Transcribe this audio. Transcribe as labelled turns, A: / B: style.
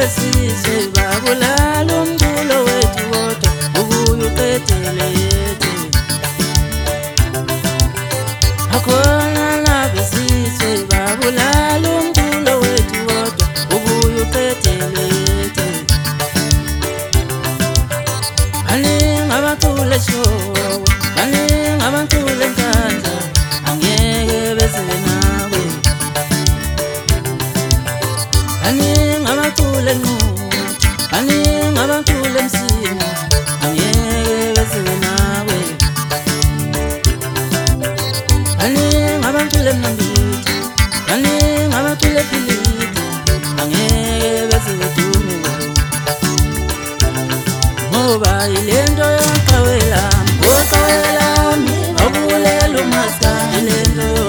A: besizwe babulala umculo wethu kodwa ubuye uqedele yethu. Akhona la besizwe babulala umculo wethu kodwa ubuye uqedele yethu. Baningi abaculi eshowe, baningi abaculi eNkandla, angeke beze nawe. Baningi abaculi eNquthu, baningi abaculi eMsinga, angeke beze nawe. Baningi abaculi eMnambithi, baningi abaculi ePhilippi, angeke beze bedume ngoba yilento yoqawelami, oqawelami obulela umaskandi lento